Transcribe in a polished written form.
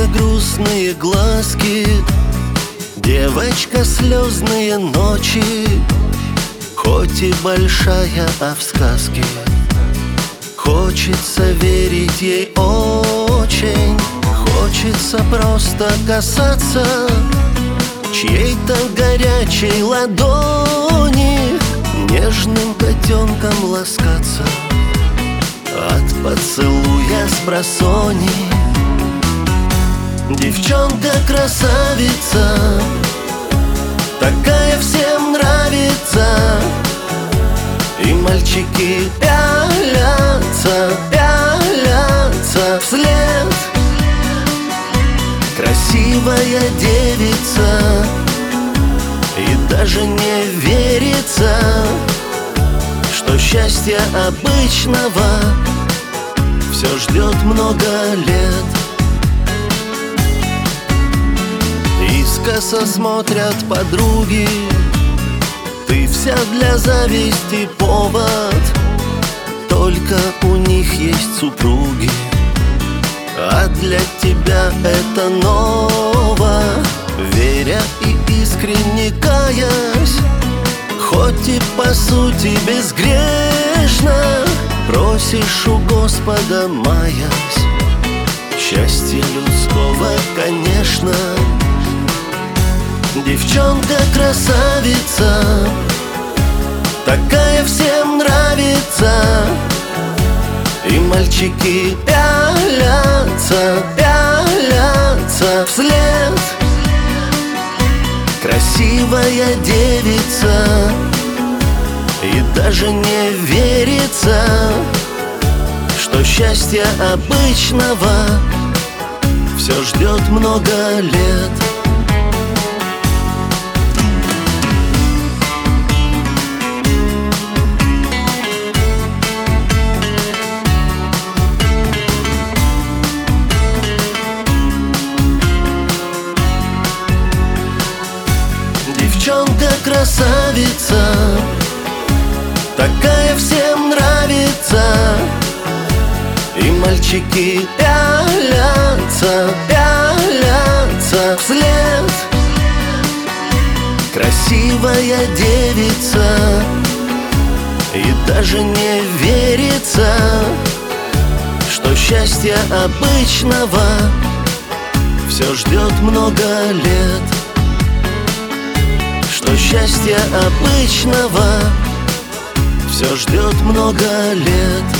грустные глазки, девочка, слезные ночи. Хоть и большая, а в сказке хочется верить ей очень. Хочется просто касаться чьей-то горячей ладони, нежным котенком ласкаться от поцелуя спросони. Девчонка-красавица, такая всем нравится, и мальчики пялятся, пялятся вслед. Красивая девица, и даже не верится, что счастья обычного все ждет много лет. Искоса смотрят подруги, ты вся для зависти повод. Только у них есть супруги, а для тебя это ново. Веря и искренне каясь, хоть и по сути безгрешно, просишь у Господа, маясь, счастья людского, конечно. Девчонка-красавица, такая всем нравится, и мальчики пялятся, пялятся вслед. Красивая девица, и даже не верится, что счастья обычного все ждет много лет. Девчонка-красавица, такая всем нравится, и мальчики пялятся, пялятся вслед. Красивая девица, и даже не верится, что счастья обычного все ждет много лет. Что счастья обычного все ждет много лет.